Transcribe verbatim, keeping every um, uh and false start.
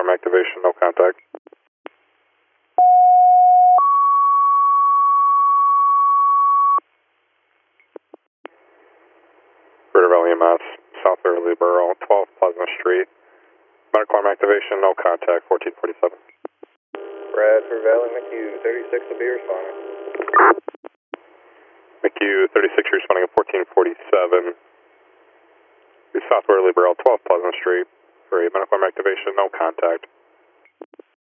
alarm activation, no contact. Ritter Valley E M S, South Early Borough, twelve Pleasant Street. Medical alarm activation, no contact, fourteen forty-seven. Bradford Valley, McHugh, thirty-six will be responding. McHugh, thirty-six, you're responding at fourteen forty-seven. South Early Borough, twelve Pleasant Street. For a medical alarm activation, no contact.